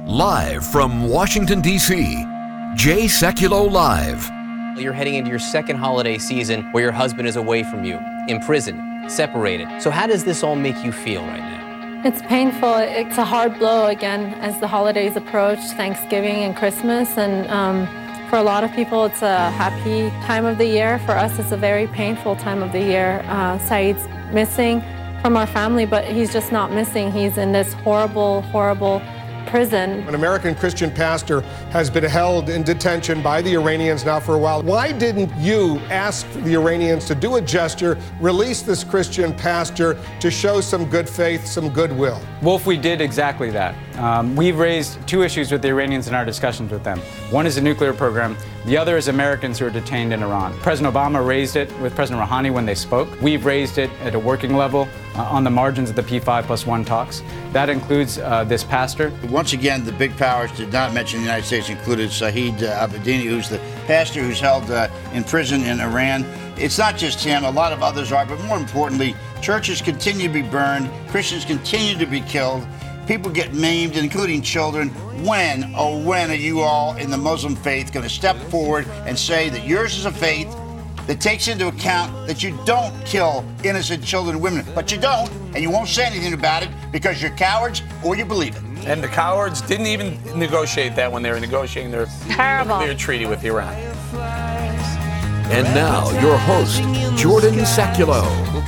Live from Washington, D.C., Jay Sekulow Live. You're heading into your second holiday season where your husband is away from you, in prison, separated. So how does this all make you feel right now? It's painful. It's a hard blow again as the holidays approach, Thanksgiving and Christmas. And for a lot of people, it's a happy time of the year. For us, it's a very painful time of the year. Saeed's missing from our family, but he's just not missing. He's in this horrible, horrible prison. An American Christian pastor has been held in detention by the Iranians now for a while. Why didn't you ask the Iranians to do a gesture, release this Christian pastor to show some good faith, some goodwill? Wolf, we did exactly that. We've raised two issues with the Iranians in our discussions with them. One is the nuclear program. The other is Americans who are detained in Iran. President Obama raised it with President Rouhani when they spoke. We've raised it at a working level on the margins of the P5+1 talks. That includes this pastor. Once again, the big powers did not mention the United States, included Saeed Abedini, who's the pastor who's held in prison in Iran. It's not just him, a lot of others are, but more importantly, churches continue to be burned, Christians continue to be killed, people get maimed, including children. When are you all in the Muslim faith going to step forward and say that yours is a faith that takes into account that you don't kill innocent children and women, but you don't, and you won't say anything about it because you're cowards or you believe it? And the cowards didn't even negotiate that when they were negotiating their nuclear treaty with Iran. And now, your host, Jordan Sekulow.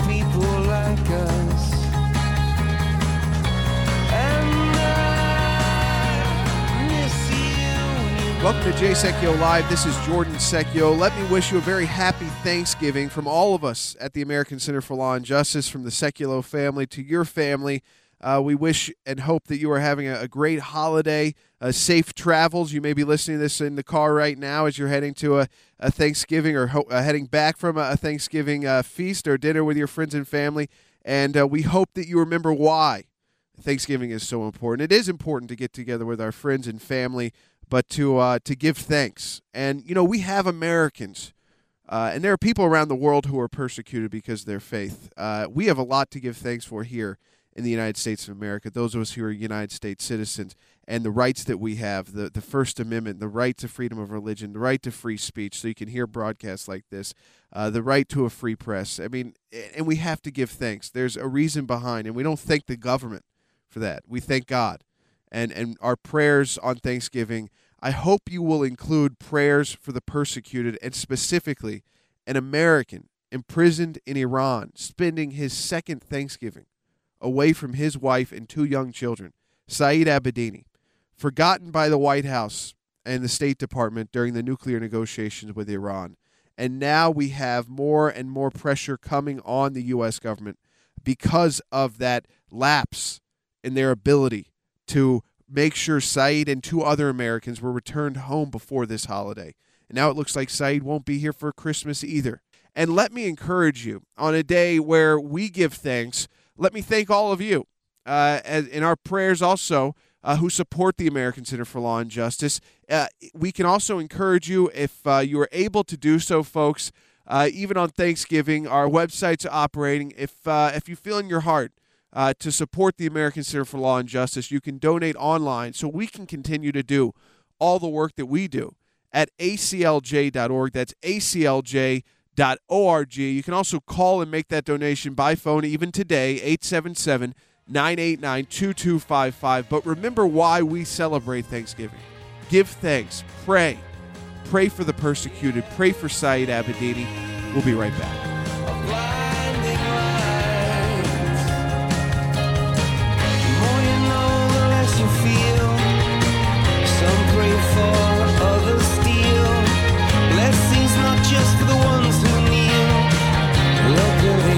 Welcome to Jay Sekulow Live. This is Jordan Sekulow. Let me wish you a very happy Thanksgiving from all of us at the American Center for Law and Justice, from the Sekulow family to your family. We wish and hope that you are having a great holiday, safe travels. You may be listening to this in the car right now as you're heading to a Thanksgiving or heading back from a Thanksgiving feast or dinner with your friends and family. And we hope that you remember why Thanksgiving is so important. It is important to get together with our friends and family, but to give thanks. And, you know, we have Americans, and there are people around the world who are persecuted because of their faith. We have a lot to give thanks for here in the United States of America, those of us who are United States citizens, and the rights that we have, the First Amendment, the right to freedom of religion, the right to free speech so you can hear broadcasts like this, the right to a free press. I mean, and we have to give thanks. There's a reason behind, and we don't thank the government for that. We thank God. And our prayers on Thanksgiving, I hope you will include prayers for the persecuted, and specifically an American imprisoned in Iran, spending his second Thanksgiving away from his wife and two young children, Saeed Abedini, forgotten by the White House and the State Department during the nuclear negotiations with Iran. And now we have more and more pressure coming on the U.S. government because of that lapse in their ability to make sure Saeed and two other Americans were returned home before this holiday. And now it looks like Saeed won't be here for Christmas either. And let me encourage you, on a day where we give thanks, let me thank all of you in our prayers also who support the American Center for Law and Justice. We can also encourage you, if you are able to do so, folks, even on Thanksgiving, our website's operating. If you feel in your heart to support the American Center for Law and Justice, you can donate online so we can continue to do all the work that we do at aclj.org. That's aclj.org. You can also call and make that donation by phone even today, 877-989-2255. But remember why we celebrate Thanksgiving. Give thanks. Pray. Pray for the persecuted. Pray for Saeed Abedini. We'll be right back. Just for the ones who kneel locally.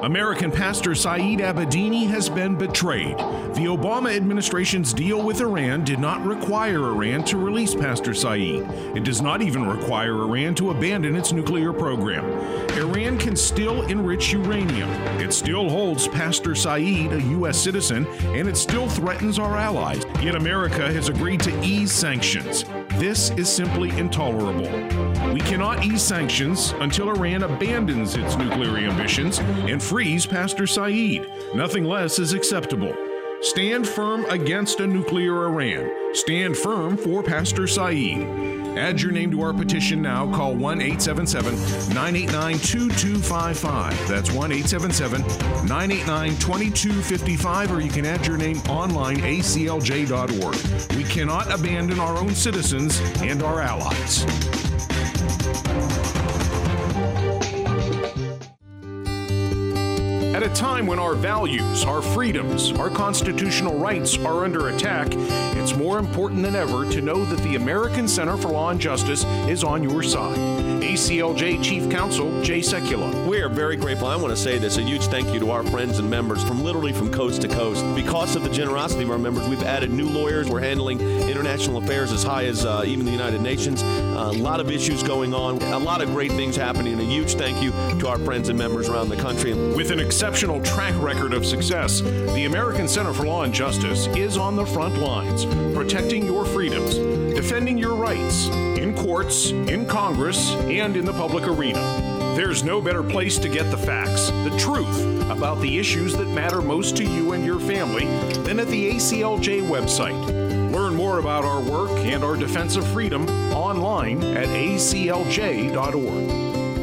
American pastor Saeed Abedini has been betrayed. The Obama administration's deal with Iran did not require Iran to release Pastor Saeed. It does not even require Iran to abandon its nuclear program. Iran can still enrich uranium. It still holds Pastor Saeed, a U.S. citizen, and it still threatens our allies. Yet America has agreed to ease sanctions. This is simply intolerable. We cannot ease sanctions until Iran abandons its nuclear ambitions and frees Pastor Saeed. Nothing less is acceptable. Stand firm against a nuclear Iran. Stand firm for Pastor Saeed. Add your name to our petition now. Call 1-877-989-2255. That's 1-877-989-2255, or you can add your name online, aclj.org. We cannot abandon our own citizens and our allies. At a time when our values, our freedoms, our constitutional rights are under attack, it's more important than ever to know that the American Center for Law and Justice is on your side. ACLJ Chief Counsel Jay Sekulow. We are very grateful. I want to say this, a huge thank you to our friends and members from coast to coast. Because of the generosity of our members, we've added new lawyers. We're handling international affairs as high as even the United Nations. A lot of issues going on, a lot of great things happening, and a huge thank you to our friends and members around the country. With an exceptional track record of success, the American Center for Law and Justice is on the front lines, protecting your freedoms, defending your rights, in courts, in Congress, and in the public arena. There's no better place to get the facts, the truth about the issues that matter most to you and your family than at the ACLJ website. Learn more about our work and our defense of freedom online at aclj.org.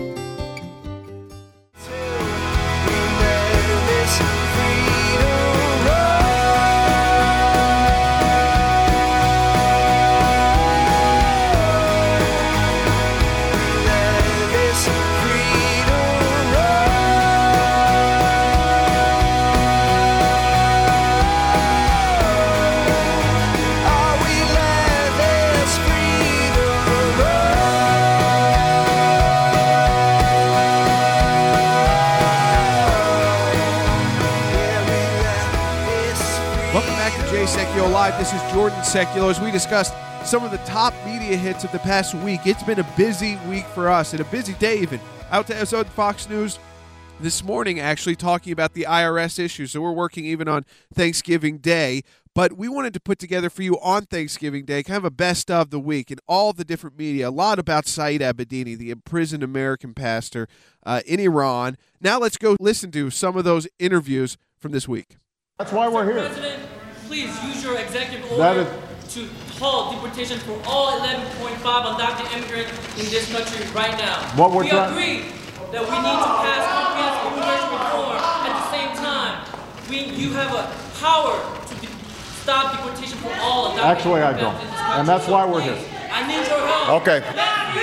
Live. This is Jordan Sekulow. As we discussed some of the top media hits of the past week, it's been a busy week for us and a busy day even. Out to us on Fox News this morning actually talking about the IRS issue. So we're working even on Thanksgiving Day. But we wanted to put together for you on Thanksgiving Day kind of a best of the week in all the different media. A lot about Saeed Abedini, the imprisoned American pastor in Iran. Now let's go listen to some of those interviews from this week. That's why we're here. President, please use your executive order to halt deportation for all 11.5 undocumented immigrants in this country right now. We agree that we need to pass comprehensive immigration reform. At the same time, you have a power to stop deportation for all undocumented Actually, I don't. And that's why we're here. I need your help. Okay. Stop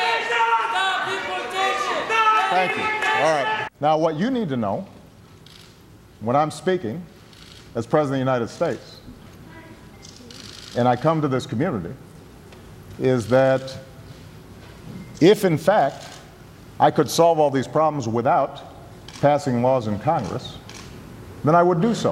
deportation! Thank you. All right. Now, what you need to know when I'm speaking as President of the United States, and I come to this community, is that if, in fact, I could solve all these problems without passing laws in Congress, then I would do so.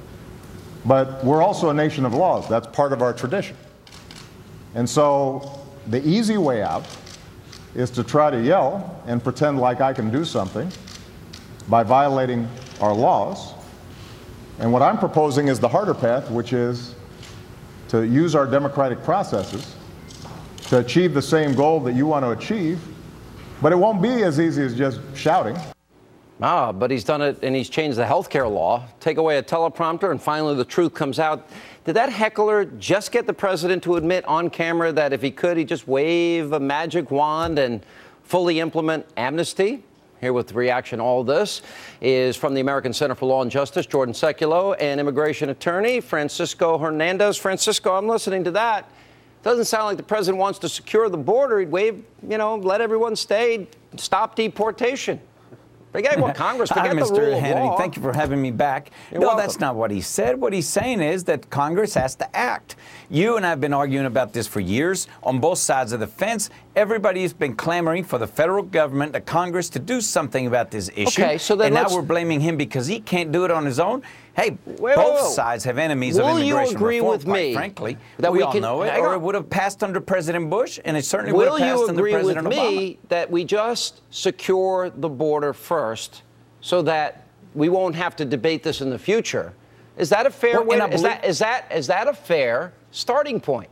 But we're also a nation of laws. That's part of our tradition. And so the easy way out is to try to yell and pretend like I can do something by violating our laws. And what I'm proposing is the harder path, which is to use our democratic processes to achieve the same goal that you want to achieve. But it won't be as easy as just shouting. But he's done it, and he's changed the healthcare law. Take away a teleprompter, and finally the truth comes out. Did that heckler just get the president to admit on camera that if he could, he'd just wave a magic wand and fully implement amnesty? Here with the reaction to all this is from the American Center for Law and Justice, Jordan Sekulow, and immigration attorney Francisco Hernandez. Francisco, I'm listening to that. Doesn't sound like the president wants to secure the border. He'd wave, let everyone stay, stop deportation. Forget what Congress, forget the rule of law. Thank you for having me back. You're welcome. That's not what he said. What he's saying is that Congress has to act. You and I have been arguing about this for years on both sides of the fence, Everybody's been clamoring for the federal government, the Congress, to do something about this issue. Okay, so then and now we're blaming him because he can't do it on his own. Hey, both sides have enemies of immigration Will you agree reform, with quite me frankly. that we we all can, know it, or it would have passed under President Bush, and it certainly would have passed under President Obama. Will you agree with me that we just secure the border first so that we won't have to debate this in the future? Is that a fair way? Is that a fair starting point?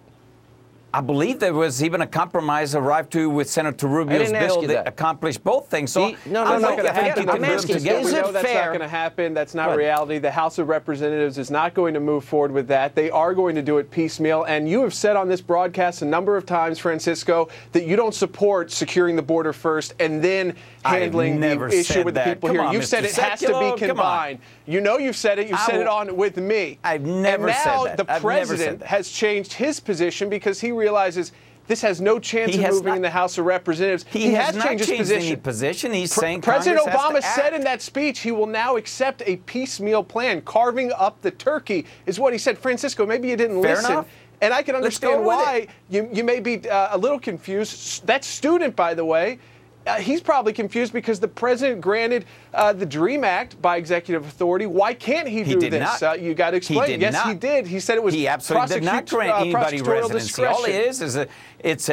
I believe there was even a compromise arrived to with Senator Rubio's bill that accomplished both things. So That's not going to happen. We know that's not going to happen. That's not reality. The House of Representatives is not going to move forward with that. They are going to do it piecemeal. And you have said on this broadcast a number of times, Francisco, that you don't support securing the border first and then handling the issue with the people here. You've said it has to be combined. You know you've said it. You said it on with me. I've never said that. And now the president has changed his position because he realizes this has no chance of moving in the House of Representatives. He has not changed any position. He's saying President Obama Congress has to said act. in that speech he will now accept a piecemeal plan. Carving up the turkey is what he said. Francisco, maybe you didn't Fair listen. enough. And I can Let's understand go with why you may be a little confused. That student, by the way, he's probably confused because the president granted the DREAM Act by executive authority. Why can't he do did this? not. You got to explain. He did yes, not. he did. He said it was He absolutely did not grant anybody residency. All it is it's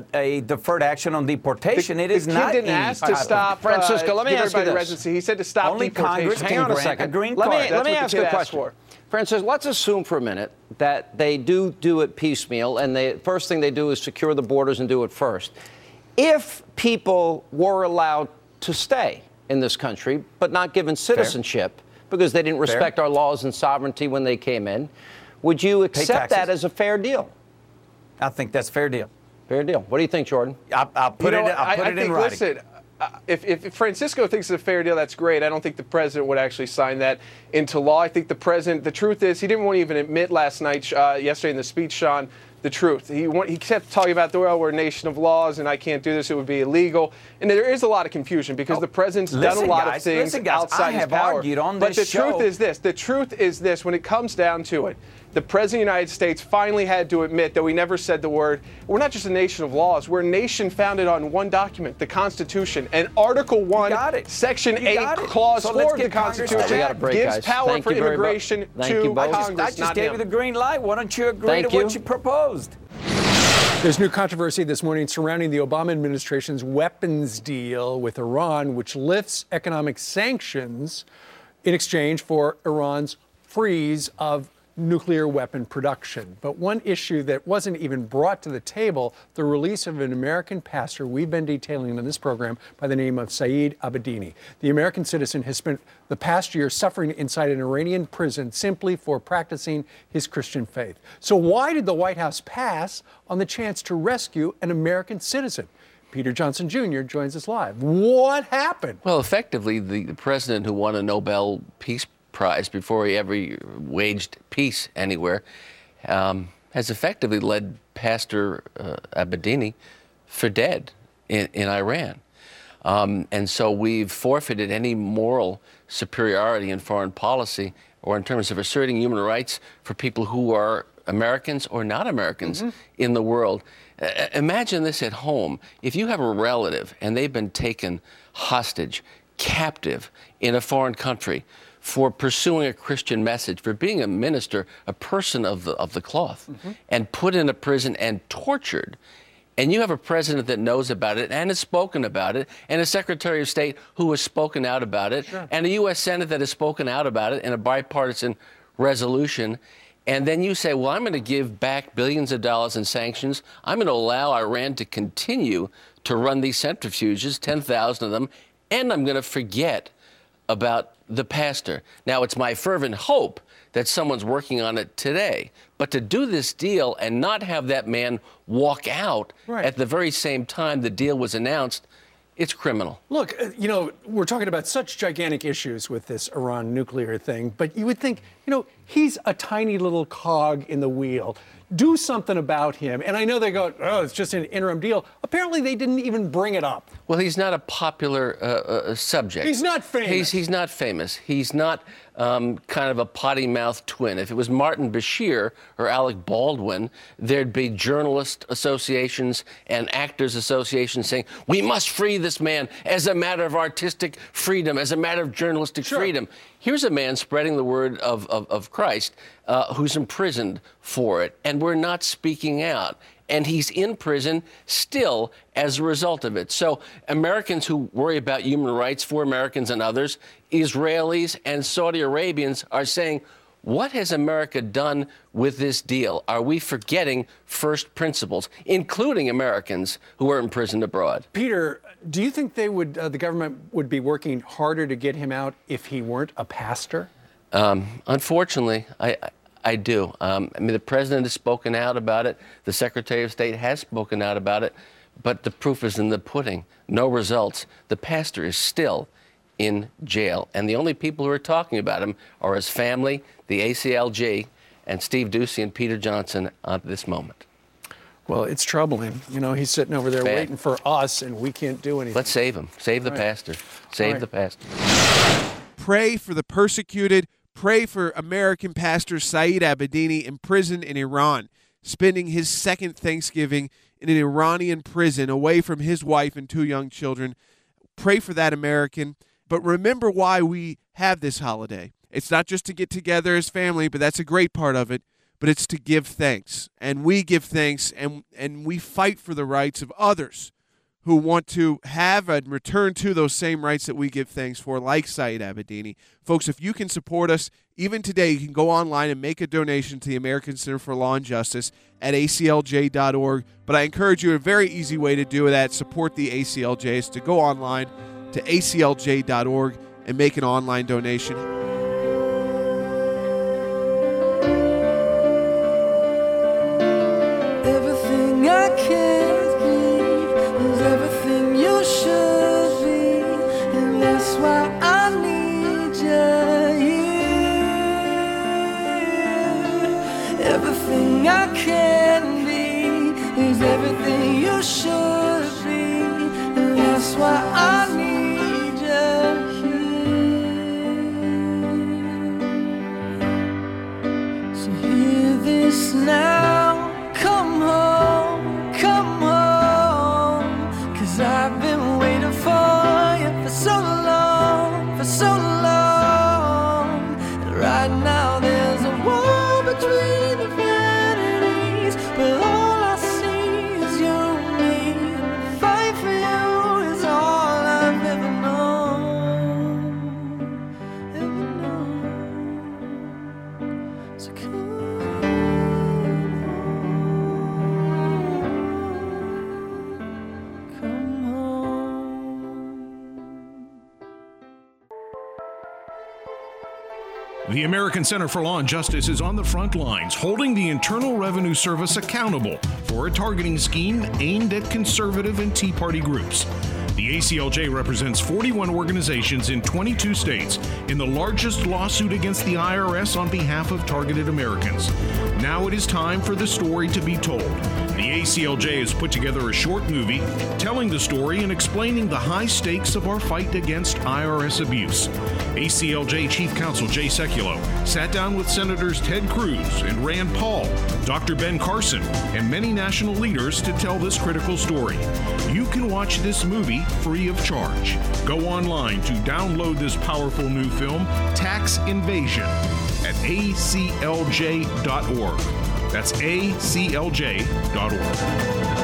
a deferred action on deportation. It is the not. kid didn't ask to stop. Francisco, let me ask you this. Residency. He said to stop Only deportation. Congress Hang on a second. a green let card. me ask you a question. Francis, let's assume for a minute that they do it piecemeal, and the first thing they do is secure the borders and do it first. If people were allowed to stay in this country, but not given citizenship because they didn't respect our laws and sovereignty when they came in, would you accept that as a fair deal? I think that's fair deal. Fair deal. What do you think, Jordan? I'll put it in writing. Listen, if Francisco thinks it's a fair deal, that's great. I don't think the president would actually sign that into law. I think the president, the truth is, he didn't want to even admit yesterday in the speech, Sean, the truth. He kept talking about we're a nation of laws and I can't do this, it would be illegal. And there is a lot of confusion because the president's done a lot of things outside his power. Argued on but this the truth is this, when it comes down to it, the President of the United States finally had to admit that we never said the word. We're not just a nation of laws. We're a nation founded on one document, the Constitution. And Article 1, Section 8, Clause 4 of the Constitution gives power for immigration to Congress. I just gave you the green light. Why don't you agree to what you proposed? There's new controversy this morning surrounding the Obama administration's weapons deal with Iran, which lifts economic sanctions in exchange for Iran's freeze of nuclear weapon production. But one issue that wasn't even brought to the table, the release of an American pastor we've been detailing in this program by the name of Saeed Abedini. The American citizen has spent the past year suffering inside an Iranian prison simply for practicing his Christian faith. So why did the White House pass on the chance to rescue an American citizen? Peter Johnson Jr. joins us live. What happened? Well, effectively, the president who won a Nobel Peace Prize before he ever waged peace anywhere has effectively led Pastor Abedini for dead in Iran. And so we've forfeited any moral superiority in foreign policy or in terms of asserting human rights for people who are Americans or not Americans in the world. Imagine this at home. If you have a relative and they've been taken hostage, captive in a foreign country for pursuing a Christian message, for being a minister, a person of the cloth, and put in a prison and tortured, and you have a president that knows about it and has spoken about it, and a Secretary of State who has spoken out about it, and a U.S. Senate that has spoken out about it in a bipartisan resolution, and then you say, well, I'm going to give back billions of dollars in sanctions. I'm going to allow Iran to continue to run these centrifuges, 10,000 of them, and I'm going to forget about the pastor. Now, it's my fervent hope that someone's working on it today. But to do this deal and not have that man walk out at the very same time the deal was announced, it's criminal. Look, we're talking about such gigantic issues with this Iran nuclear thing, but you would think, he's a tiny little cog in the wheel. Do something about him. And I know they go, oh, it's just an interim deal. Apparently, they didn't even bring it up. Well, he's not a popular subject. He's not famous. He's not famous. He's not kind of a potty-mouthed twin. If it was Martin Bashir or Alec Baldwin, there'd be journalist associations and actors associations saying, we must free this man as a matter of artistic freedom, as a matter of journalistic freedom. Here's a man spreading the word of Christ who's imprisoned for it, and we're not speaking out. And he's in prison still as a result of it. So Americans who worry about human rights for Americans and others, Israelis and Saudi Arabians are saying, what has America done with this deal? Are we forgetting first principles, including Americans who are imprisoned abroad? Peter, do you think they would, the government would be working harder to get him out if he weren't a pastor? Unfortunately, I do. I mean, the president has spoken out about it. The Secretary of State has spoken out about it. But the proof is in the pudding. No results. The pastor is still in jail. And the only people who are talking about him are his family, the ACLG, and Steve Doocy and Peter Johnson at this moment. Well, it's troubling. You know, he's sitting over there waiting for us, and we can't do anything. Let's save him. Save the pastor. Save the pastor. Pray for the persecuted. Pray for American pastor Saeed Abedini imprisoned in Iran, spending his second Thanksgiving in an Iranian prison away from his wife and 2 young children. Pray for that American. But remember why we have this holiday. It's not just to get together as family, but that's a great part of it, but it's to give thanks. And we give thanks, and we fight for the rights of others who want to have and return to those same rights that we give thanks for, like Saeed Abedini. Folks, if you can support us, even today, you can go online and make a donation to the American Center for Law and Justice at aclj.org. But I encourage you, a very easy way to do that, support the ACLJ, is to go online to aclj.org and make an online donation. Everything I can. Everything you should be, and that's why I need you here. Everything I can be is everything you should be, and that's why I need you here. So hear this now, come home, come home. I've been waiting for you for so long, for so long. And right now there's a wall between infinities, but all I see is you and me. And the fight for you is all I've ever known, ever known. So come. The American Center for Law and Justice is on the front lines, holding the Internal Revenue Service accountable for a targeting scheme aimed at conservative and Tea Party groups. The ACLJ represents 41 organizations in 22 states in the largest lawsuit against the IRS on behalf of targeted Americans. Now it is time for the story to be told. The ACLJ has put together a short movie telling the story and explaining the high stakes of our fight against IRS abuse. ACLJ Chief Counsel Jay Sekulow sat down with Senators Ted Cruz and Rand Paul, Dr. Ben Carson, and many national leaders to tell this critical story. You can watch this movie free of charge. Go online to download this powerful new film, Tax Invasion, at aclj.org. That's aclj.org.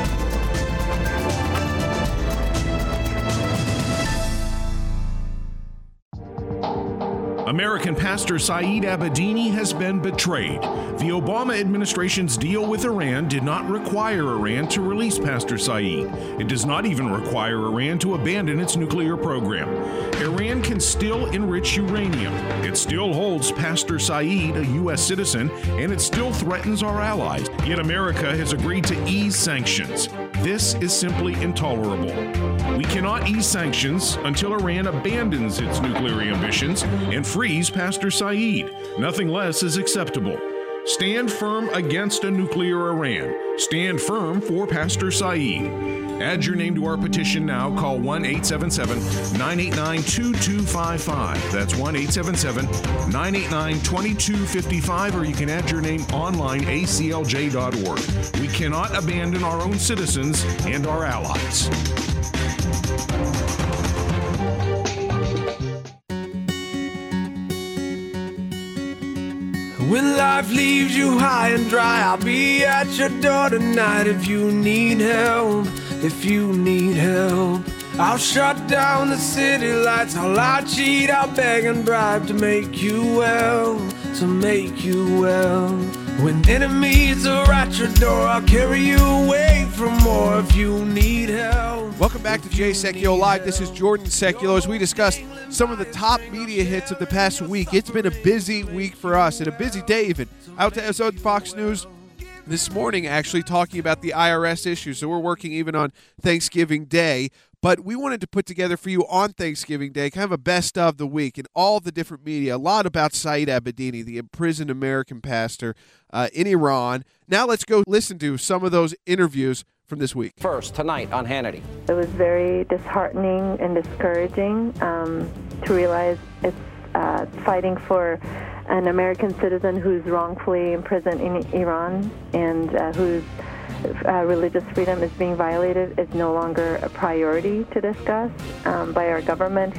American pastor Saeed Abedini has been betrayed. The Obama administration's deal with Iran did not require Iran to release Pastor Saeed. It does not even require Iran to abandon its nuclear program. Iran can still enrich uranium. It still holds Pastor Saeed, a U.S. citizen, and it still threatens our allies. Yet America has agreed to ease sanctions. This is simply intolerable. We cannot ease sanctions until Iran abandons its nuclear ambitions and frees Pastor Saeed. Nothing less is acceptable. Stand firm against a nuclear Iran. Stand firm for Pastor Saeed. Add your name to our petition now. Call 1-877-989-2255. That's 1-877-989-2255, or you can add your name online, aclj.org. We cannot abandon our own citizens and our allies. When life leaves you high and dry, I'll be at your door tonight if you need help. If you need help, I'll shut down the city lights. I'll lie, cheat, I'll beg and bribe to make you well, to make you well. When enemies are at your door, I'll carry you away from more if you need help. Welcome back to Jay Sekulow Live. This is Jordan Sekulow. As we discussed some of the top media hits of the past week, it's been a busy week for us and a busy day even. Out to us on Fox News this morning actually talking about the IRS issue. So we're working even on Thanksgiving Day. But we wanted to put together for you on Thanksgiving Day kind of a best of the week in all the different media. A lot about Saeed Abedini, the imprisoned American pastor in Iran. Now let's go listen to some of those interviews from this week. First, tonight on Hannity. It was very disheartening and discouraging to realize it's fighting for an American citizen who's wrongfully imprisoned in Iran and whose religious freedom is being violated is no longer a priority to discuss by our government.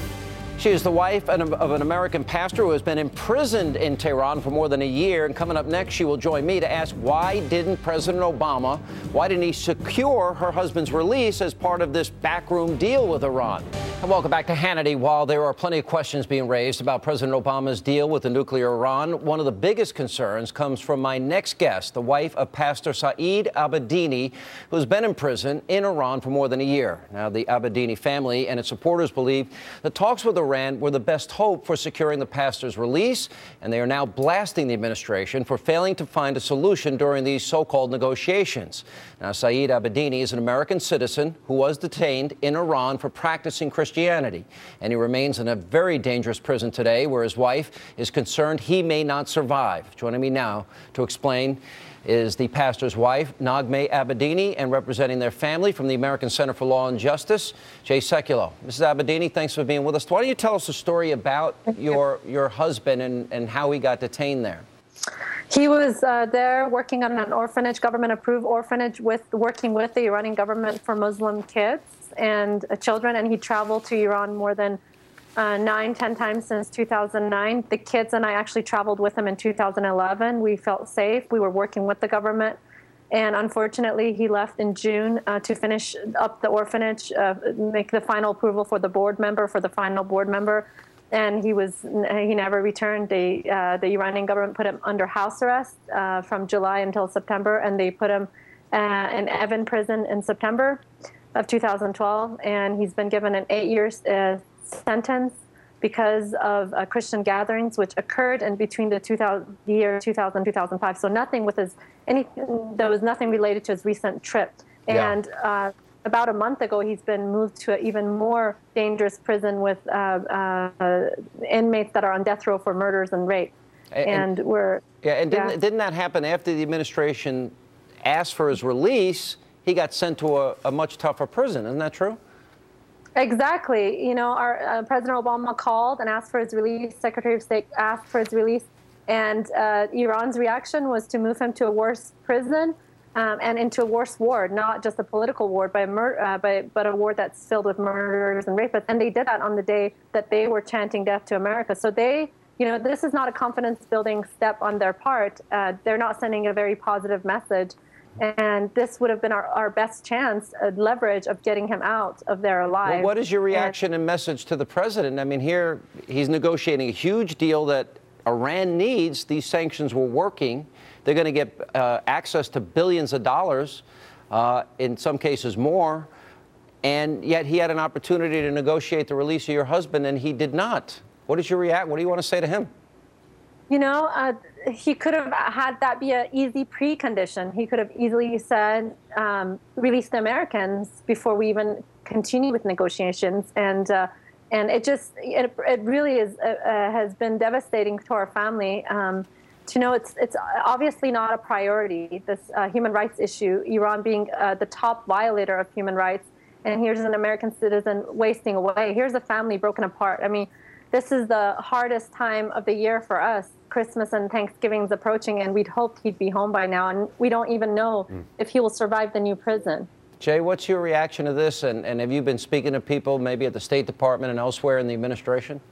She is the wife of an American pastor who has been imprisoned in Tehran for more than a year. And coming up next, she will join me to ask why didn't President Obama, why didn't he secure her husband's release as part of this backroom deal with Iran? And welcome back to Hannity. While there are plenty of questions being raised about President Obama's deal with the nuclear Iran, one of the biggest concerns comes from my next guest, the wife of Pastor Saeed Abedini, who's been in prison in Iran for more than a year. Now, the Abedini family and its supporters believe the talks with Iran were the best hope for securing the pastor's release, and they are now blasting the administration for failing to find a solution during these so-called negotiations. Now, Saeed Abedini is an American citizen who was detained in Iran for practicing Christianity, and he remains in a very dangerous prison today where his wife is concerned he may not survive. Joining me now to explain is the pastor's wife, Naghmeh Abedini, and representing their family from the American Center for Law and Justice, Jay Sekulow. Mrs. Abedini, thanks for being with us. Why don't you tell us a story about your husband and how he got detained there? He was there working on an orphanage, government-approved orphanage, working with the Iranian government for Muslim kids and children, and he traveled to Iran more than 9-10 times since 2009. The kids and I actually traveled with him in 2011. We felt safe. We were working with the government. And unfortunately, he left in June to finish up the orphanage, make the final approval for the final board member. And he never returned. The Iranian government put him under house arrest from July until September. And they put him in Evin prison in September of 2012. And he's been given an 8-year sentence because of Christian gatherings which occurred in between the year 2000 2005. So there was nothing related to his recent trip. And about a month ago, he's been moved to an even more dangerous prison with inmates that are on death row for murders and rape. Didn't that happen after the administration asked for his release? He got sent to a much tougher prison. Isn't that true? Exactly. You know, our President Obama called and asked for his release. Secretary of State asked for his release. And Iran's reaction was to move him to a worse prison and into a worse ward, not just a political ward, but a ward that's filled with murderers and rapists. And they did that on the day that they were chanting death to America. So this is not a confidence-building step on their part. They're not sending a very positive message. And this would have been our best chance, leverage of getting him out of their lives. Well, what is your reaction and message to the president? I mean, here he's negotiating a huge deal that Iran needs. These sanctions were working. They're going to get access to billions of dollars, in some cases more. And yet he had an opportunity to negotiate the release of your husband, and he did not. What is your What do you want to say to him? He could have had that be an easy precondition. He could have easily said, release the Americans before we even continue with negotiations. And it really has been devastating to our family to know it's obviously not a priority, this human rights issue, Iran being the top violator of human rights. And here's an American citizen wasting away. Here's a family broken apart. I mean, this is the hardest time of the year for us. Christmas and Thanksgiving's approaching, and we'd hoped he'd be home by now. And we don't even know if he will survive the new prison. Jay, what's your reaction to this? And have you been speaking to people maybe at the State Department and elsewhere in the administration?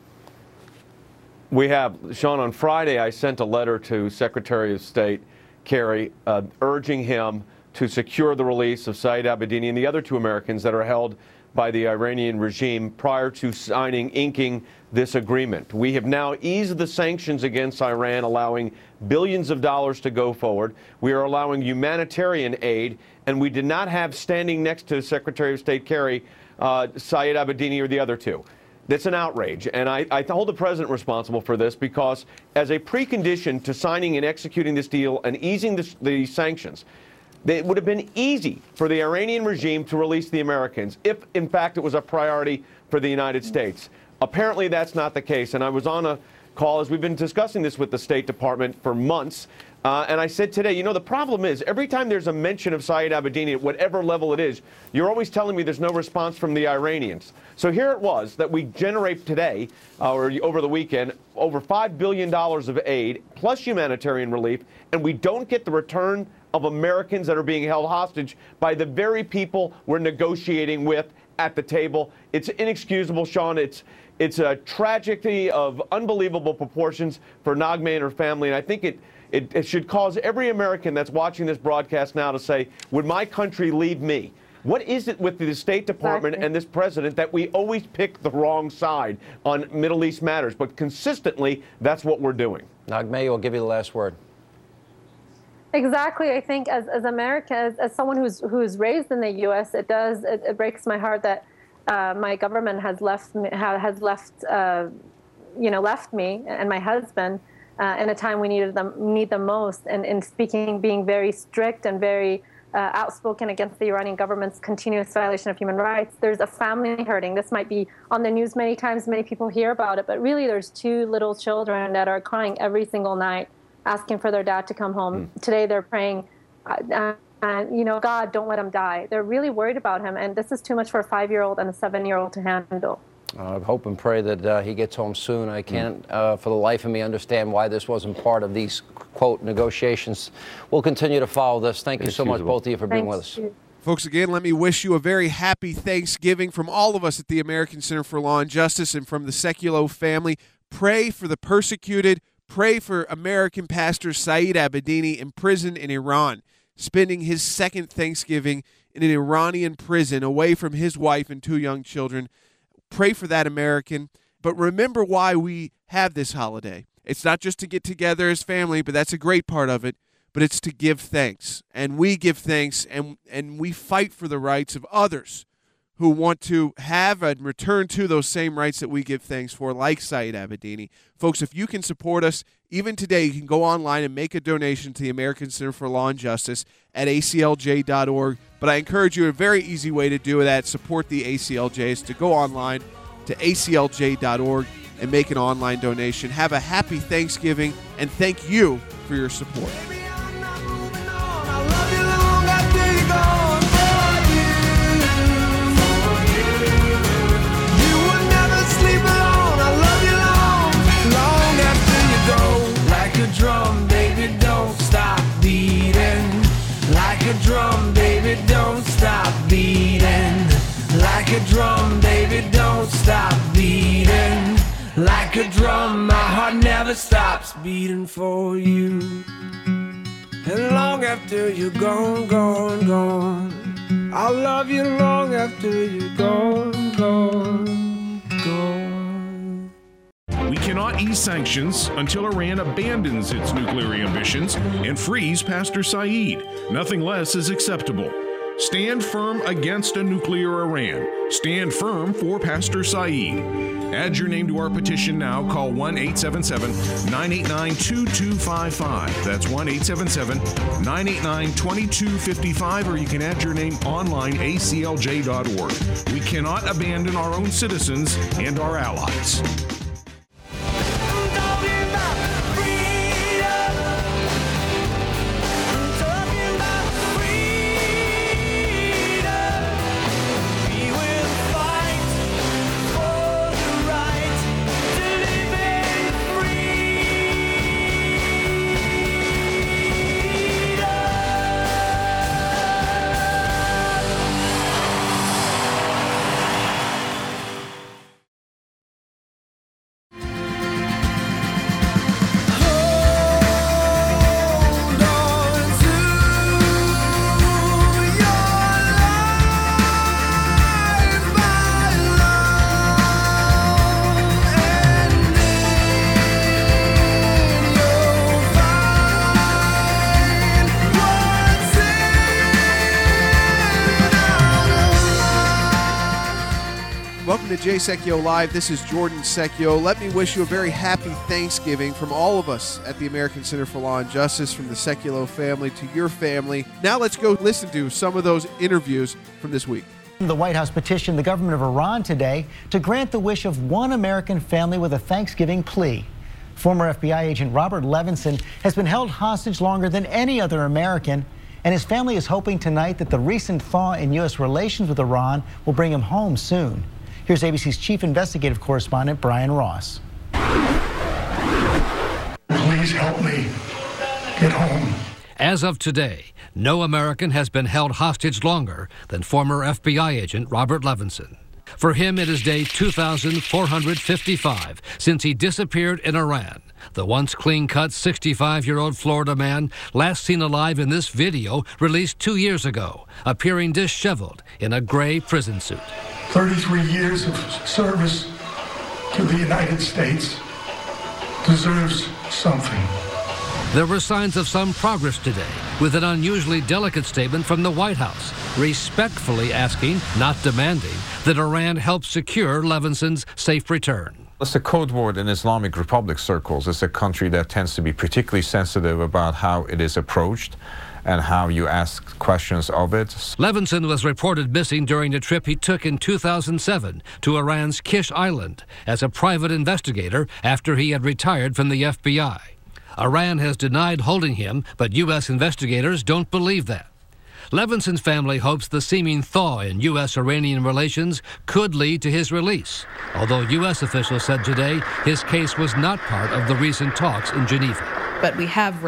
We have. Sean, on Friday, I sent a letter to Secretary of State Kerry urging him to secure the release of Saeed Abedini and the other 2 Americans that are held by the Iranian regime prior to inking this agreement. We have now eased the sanctions against Iran, allowing billions of dollars to go forward. We are allowing humanitarian aid, and we did not have standing next to Secretary of State Kerry, Saeed Abedini or the other 2. That's an outrage, and I hold the president responsible for this because as a precondition to signing and executing this deal and easing the sanctions, it would have been easy for the Iranian regime to release the Americans if, in fact, it was a priority for the United States. Apparently, that's not the case. And I was on a call, as we've been discussing this with the State Department for months, and I said today, the problem is every time there's a mention of Saeed Abedini at whatever level it is, you're always telling me there's no response from the Iranians. So here it was that we generate today, or over the weekend, over $5 billion of aid, plus humanitarian relief, and we don't get the return of Americans that are being held hostage by the very people we're negotiating with at the table. It's inexcusable, Sean. It's a tragedy of unbelievable proportions for Naghmeh and her family, and I think it should cause every American that's watching this broadcast now to say, would my country leave me? What is it with the State Department and this president that we always pick the wrong side on Middle East matters? But consistently, that's what we're doing. Naghmeh, I'll give you the last word. Exactly. I think as America, as someone who's raised in the U.S., it breaks my heart that my government has left me and my husband in a time we need them most. And in speaking, being very strict and very outspoken against the Iranian government's continuous violation of human rights. There's a family hurting. This might be on the news many times. Many people hear about it, but really, there's 2 little children that are crying every single night, asking for their dad to come home. Today they're praying, God, don't let him die. They're really worried about him, and this is too much for a 5-year-old and a 7-year-old to handle. I hope and pray that he gets home soon. I can't, for the life of me, understand why this wasn't part of these, quote, negotiations. We'll continue to follow this. Thank you so much, both of you, for being with us. Folks, again, let me wish you a very happy Thanksgiving from all of us at the American Center for Law and Justice and from the Sekulow family. Pray for the persecuted. Pray for American pastor Saeed Abedini imprisoned in Iran, spending his second Thanksgiving in an Iranian prison away from his wife and 2 young children. Pray for that American. But remember why we have this holiday. It's not just to get together as family, but that's a great part of it, but it's to give thanks. And we give thanks, and we fight for the rights of others who want to have and return to those same rights that we give thanks for, like Saeed Abedini. Folks, if you can support us, even today, you can go online and make a donation to the American Center for Law and Justice at aclj.org. But I encourage you, a very easy way to do that, support the ACLJ, is to go online to aclj.org and make an online donation. Have a happy Thanksgiving, and thank you for your support. Drum, baby, don't stop beating. Like a drum, baby, don't stop beating. Like a drum, baby, don't stop beating. Like a drum, my heart never stops beating for you. And long after you're gone, gone, gone, I'll love you long after you're gone, gone, gone. We cannot ease sanctions until Iran abandons its nuclear ambitions and frees Pastor Saeed. Nothing less is acceptable. Stand firm against a nuclear Iran. Stand firm for Pastor Saeed. Add your name to our petition now. Call 1-877-989-2255. That's 1-877-989-2255, or you can add your name online, aclj.org. We cannot abandon our own citizens and our allies. Welcome to Jay Secchio Live. This is Jordan Secchio. Let me wish you a very happy Thanksgiving from all of us at the American Center for Law and Justice, from the Secchio family to your family. Now let's go listen to some of those interviews from this week. The White House petitioned the government of Iran today to grant the wish of one American family with a Thanksgiving plea. Former FBI agent Robert Levinson has been held hostage longer than any other American, and his family is hoping tonight that the recent thaw in U.S. relations with Iran will bring him home soon. Here's ABC's chief investigative correspondent, Brian Ross. Please help me get home. As of today, no American has been held hostage longer than former FBI agent Robert Levinson. For him, it is day 2,455 since he disappeared in Iran. The once clean-cut 65-year-old Florida man, last seen alive in this video, released 2 years ago, appearing disheveled in a gray prison suit. 33 years of service to the United States deserves something. There were signs of some progress today, with an unusually delicate statement from the White House, respectfully asking, not demanding, that Iran help secure Levinson's safe return. It's a code word in Islamic Republic circles. It's a country that tends to be particularly sensitive about how it is approached and how you ask questions of it. Levinson was reported missing during a trip he took in 2007 to Iran's Kish Island as a private investigator after he had retired from the FBI. Iran has denied holding him, but U.S. investigators don't believe that. Levinson's family hopes the seeming thaw in U.S.-Iranian relations could lead to his release, although U.S. officials said today his case was not part of the recent talks in Geneva. But we have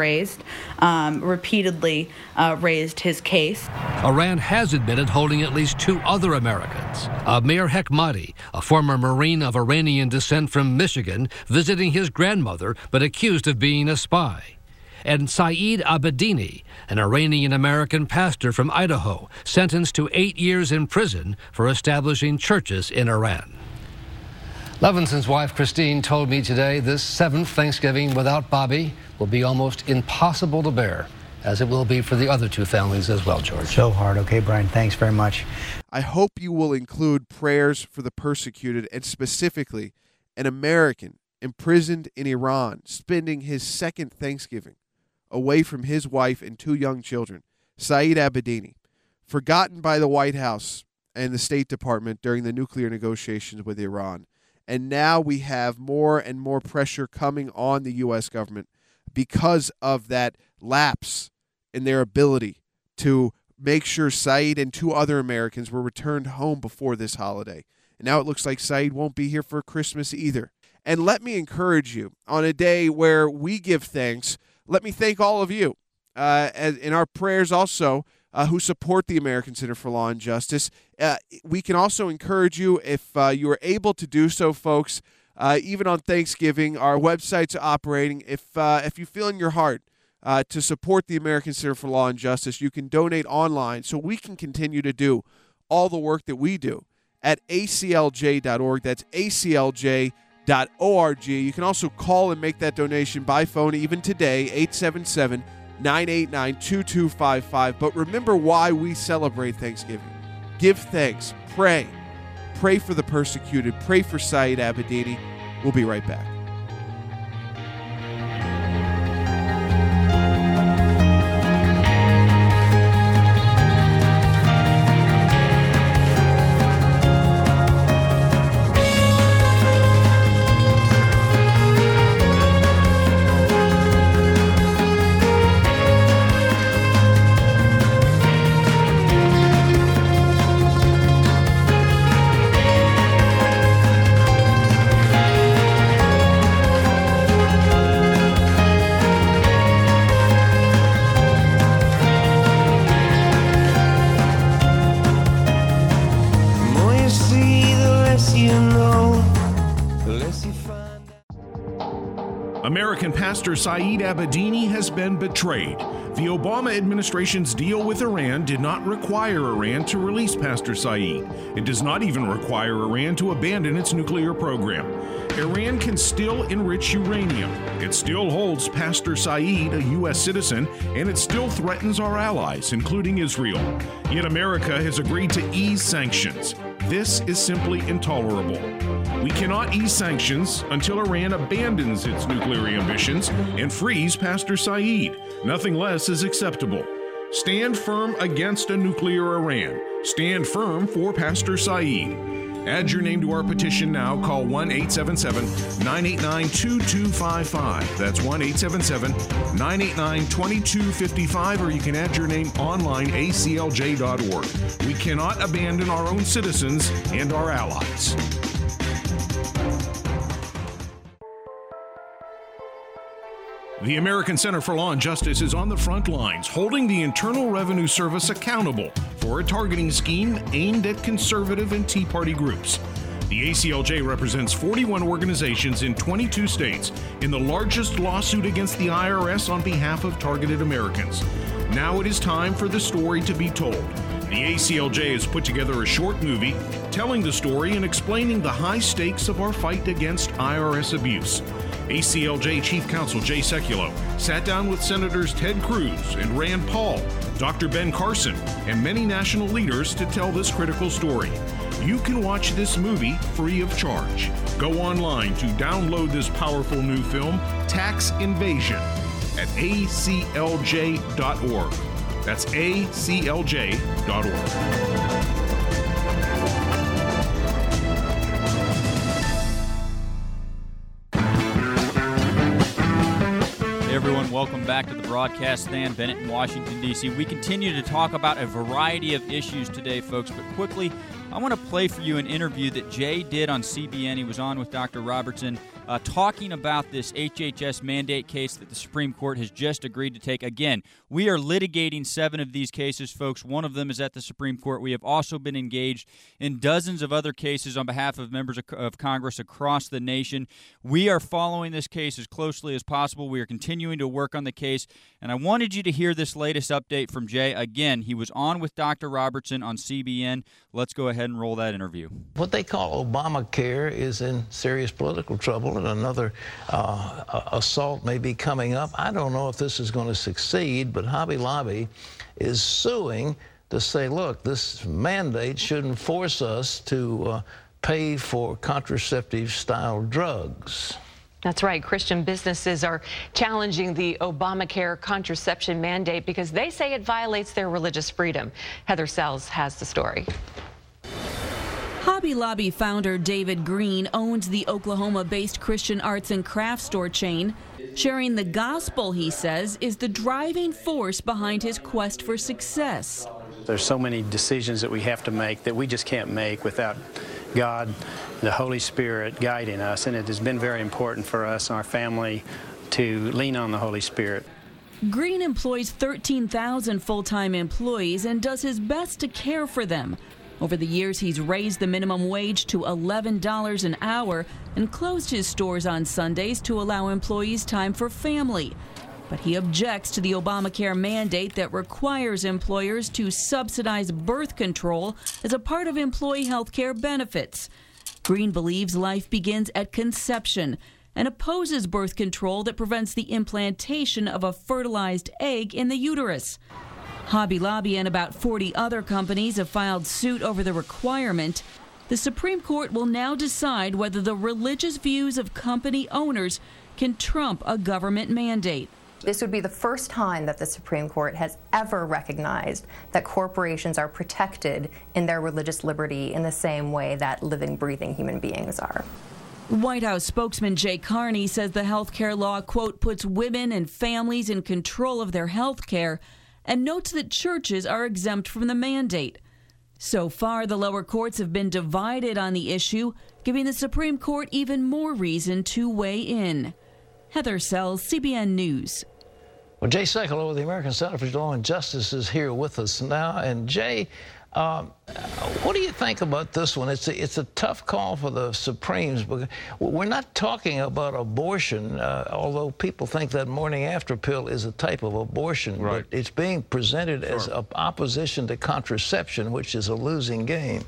repeatedly raised his case. Iran has admitted holding at least 2 other Americans. Amir Hekmati, a former Marine of Iranian descent from Michigan, visiting his grandmother but accused of being a spy. And Saeed Abedini, an Iranian-American pastor from Idaho, sentenced to 8 years in prison for establishing churches in Iran. Levinson's wife, Christine, told me today this 7th Thanksgiving without Bobby will be almost impossible to bear, as it will be for the other 2 families as well, George. So hard. Okay, Brian, thanks very much. I hope you will include prayers for the persecuted, and specifically an American imprisoned in Iran, spending his 2nd Thanksgiving away from his wife and 2 young children, Saeed Abedini, forgotten by the White House and the State Department during the nuclear negotiations with Iran. And now we have more and more pressure coming on the U.S. government because of that lapse in their ability to make sure Saeed and 2 other Americans were returned home before this holiday. And now it looks like Saeed won't be here for Christmas either. And let me encourage you, on a day where we give thanks, let me thank all of you in our prayers also who support the American Center for Law and Justice. We can also encourage you, if you are able to do so, folks, even on Thanksgiving, our website's operating. If you feel in your heart to support the American Center for Law and Justice, you can donate online so we can continue to do all the work that we do at aclj.org. That's aclj.org. You can also call and make that donation by phone even today, 877-989-2255. But remember why we celebrate Thanksgiving. Give thanks. Pray. Pray for the persecuted. Pray for Saeed Abedini. We'll be right back. American pastor Saeed Abedini has been betrayed. The Obama administration's deal with Iran did not require Iran to release Pastor Saeed. It does not even require Iran to abandon its nuclear program. Iran can still enrich uranium. It still holds Pastor Saeed, a U.S. citizen, and it still threatens our allies, including Israel. Yet America has agreed to ease sanctions. This is simply intolerable. We cannot ease sanctions until Iran abandons its nuclear ambitions and frees Pastor Saeed. Nothing less is acceptable. Stand firm against a nuclear Iran. Stand firm for Pastor Saeed. Add your name to our petition now. Call 1-877-989-2255. That's 1-877-989-2255, or you can add your name online, aclj.org. We cannot abandon our own citizens and our allies. The American Center for Law and Justice is on the front lines, holding the Internal Revenue Service accountable for a targeting scheme aimed at conservative and Tea Party groups. The ACLJ represents 41 organizations in 22 states in the largest lawsuit against the IRS on behalf of targeted Americans. Now it is time for the story to be told. The ACLJ has put together a short movie telling the story and explaining the high stakes of our fight against IRS abuse. ACLJ Chief Counsel Jay Sekulow sat down with Senators Ted Cruz and Rand Paul, Dr. Ben Carson, and many national leaders to tell this critical story. You can watch this movie free of charge. Go online to download this powerful new film, Tax Invasion, at aclj.org. That's aclj.org. Everyone, welcome back to the broadcast. Stan Bennett in Washington, D.C. We continue to talk about a variety of issues today, folks, but quickly, I want to play for you an interview that Jay did on CBN. He was on with Dr. Robertson talking about this HHS mandate case that the Supreme Court has just agreed to take. Again, we are litigating 7 of these cases, folks. One of them is at the Supreme Court. We have also been engaged in dozens of other cases on behalf of members of Congress across the nation. We are following this case as closely as possible. We are continuing to work on the case, and I wanted you to hear this latest update from Jay. Again, he was on with Dr. Robertson on CBN. Let's go ahead and roll that interview. What they call Obamacare is in serious political trouble, and another assault may be coming up. I don't know if this is going to succeed, but Hobby Lobby is suing to say, look, this mandate shouldn't force us to pay for contraceptive-style drugs. That's right. Christian businesses are challenging the Obamacare contraception mandate because they say it violates their religious freedom. Heather Sells has the story. Hobby Lobby founder David Green owns the Oklahoma-based Christian arts and crafts store chain. Sharing the gospel, he says, is the driving force behind his quest for success. There's so many decisions that we have to make that we just can't make without God, the Holy Spirit guiding us, and it has been very important for us and our family to lean on the Holy Spirit. Green employs 13,000 full-time employees and does his best to care for them. Over the years, he's raised the minimum wage to $11 an hour and closed his stores on Sundays to allow employees time for family. But he objects to the Obamacare mandate that requires employers to subsidize birth control as a part of employee health care benefits. Green believes life begins at conception and opposes birth control that prevents the implantation of a fertilized egg in the uterus. Hobby Lobby and about 40 other companies have filed suit over the requirement. The Supreme Court will now decide whether the religious views of company owners can trump a government mandate. This would be the first time that the Supreme Court has ever recognized that corporations are protected in their religious liberty in the same way that living, breathing human beings are. White House spokesman Jay Carney says the health care law, quote, puts women and families in control of their health care, and notes that churches are exempt from the mandate. So far, the lower courts have been divided on the issue, giving the Supreme Court even more reason to weigh in. Heather Sells, CBN News. Well, Jay Sekulow of the American Center for Law and Justice is here with us now. And Jay, what do you think about this one? It's a tough call for the Supremes, but we're not talking about abortion, although people think that morning after pill is a type of abortion. Right. But it's being presented as opposition to contraception, which is a losing game.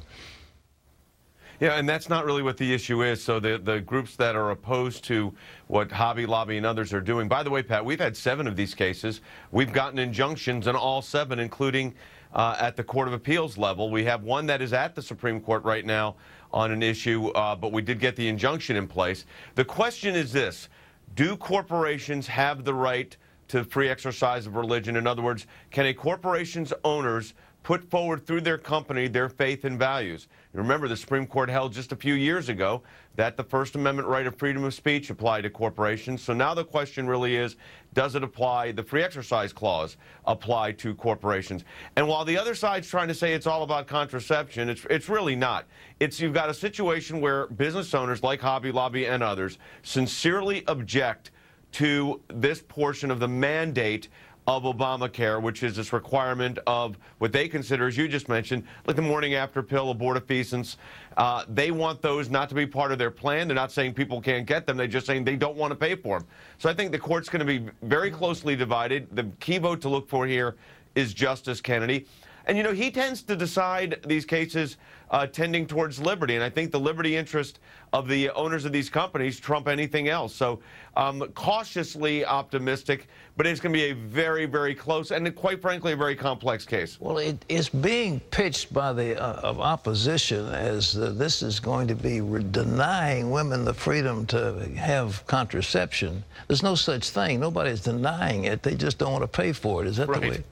Yeah, and that's not really what the issue is. So the groups that are opposed to what Hobby Lobby and others are doing. By the way, Pat, we've had 7 of these cases. We've gotten injunctions in all 7, including at the Court of Appeals level. We have one that is at the Supreme Court right now on an issue, but we did get the injunction in place. The question is this: do corporations have the right to free exercise of religion? In other words, can a corporation's owners put forward through their company their faith and values? Remember, the Supreme Court held just a few years ago that the First Amendment right of freedom of speech applied to corporations. So now the question really is, does it apply, the free exercise clause apply to corporations? And while the other side's trying to say it's all about contraception, it's really not. You've got a situation where business owners like Hobby Lobby and others sincerely object to this portion of the mandate of Obamacare, which is this requirement of what they consider, as you just mentioned, like the morning after pill, abortifacient. They want those not to be part of their plan. They're not saying people can't get them. They're just saying they don't want to pay for them. So I think the court's going to be very closely divided. The key vote to look for here is Justice Kennedy. And, you know, he tends to decide these cases tending towards liberty. And I think the liberty interest of the owners of these companies trump anything else. So cautiously optimistic, but it's going to be a very, very close and, quite frankly, a very complex case. Well, it is being pitched by the opposition as this is going to be denying women the freedom to have contraception. There's no such thing. Nobody's denying it. They just don't want to pay for it. Is that the way?